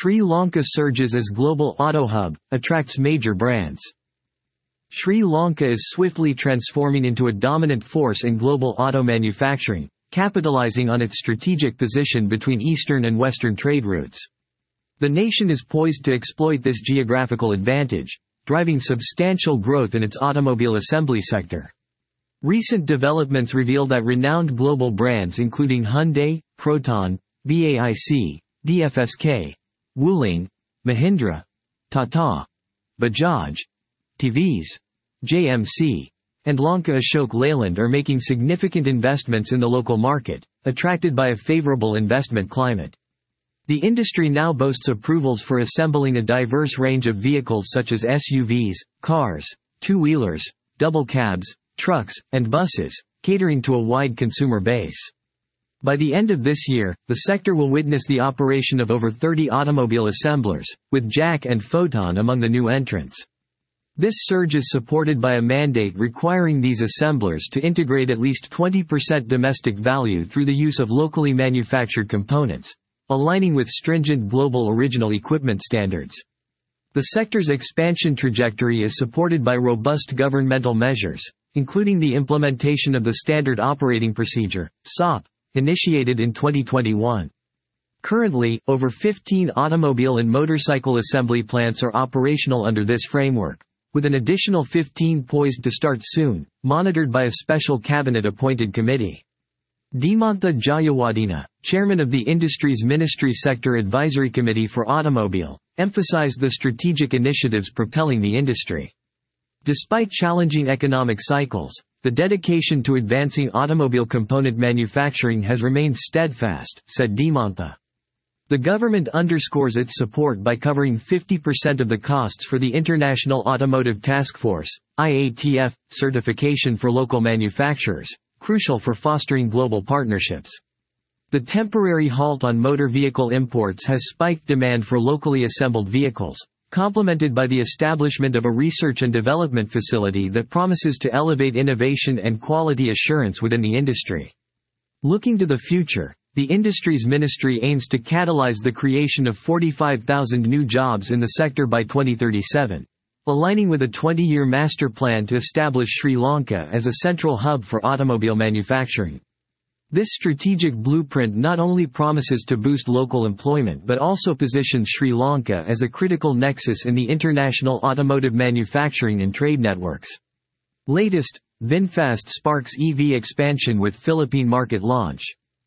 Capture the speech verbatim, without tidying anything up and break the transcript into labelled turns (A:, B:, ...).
A: Sri Lanka surges as global auto hub, attracts major brands. Sri Lanka is swiftly transforming into a dominant force in global auto manufacturing, capitalizing on its strategic position between eastern and western trade routes. The nation is poised to exploit this geographical advantage, driving substantial growth in its automobile assembly sector. Recent developments reveal that renowned global brands including Hyundai, Proton, B A I C, D F S K, Wuling, Mahindra, Tata, Bajaj, T V S, J M C, and Lanka Ashok Leyland are making significant investments in the local market, attracted by a favorable investment climate. The industry now boasts approvals for assembling a diverse range of vehicles such as S U Vs, cars, two-wheelers, double cabs, trucks, and buses, catering to a wide consumer base. By the end of this year, the sector will witness the operation of over thirty automobile assemblers, with Jack and Photon among the new entrants. This surge is supported by a mandate requiring these assemblers to integrate at least twenty percent domestic value through the use of locally manufactured components, aligning with stringent global original equipment standards. The sector's expansion trajectory is supported by robust governmental measures, including the implementation of the Standard Operating Procedure, S O P, initiated in twenty twenty-one. Currently, over fifteen automobile and motorcycle assembly plants are operational under this framework, with an additional fifteen poised to start soon, monitored by a special cabinet-appointed committee. Dimantha Jayawardena, chairman of the industry's Ministry Sector Advisory Committee for Automobile, emphasized the strategic initiatives propelling the industry. Despite challenging economic cycles, the dedication to advancing automobile component manufacturing has remained steadfast, said Dimantha. The government underscores its support by covering fifty percent of the costs for the International Automotive Task Force (I A T F) certification for local manufacturers, crucial for fostering global partnerships. The temporary halt on motor vehicle imports has spiked demand for locally assembled vehicles, complemented by the establishment of a research and development facility that promises to elevate innovation and quality assurance within the industry. Looking to the future, the industry's ministry aims to catalyze the creation of forty-five thousand new jobs in the sector by twenty thirty-seven, aligning with a twenty-year master plan to establish Sri Lanka as a central hub for automobile manufacturing. This strategic blueprint not only promises to boost local employment but also positions Sri Lanka as a critical nexus in the international automotive manufacturing and trade networks. Latest, VinFast sparks E V expansion with Philippine market launch.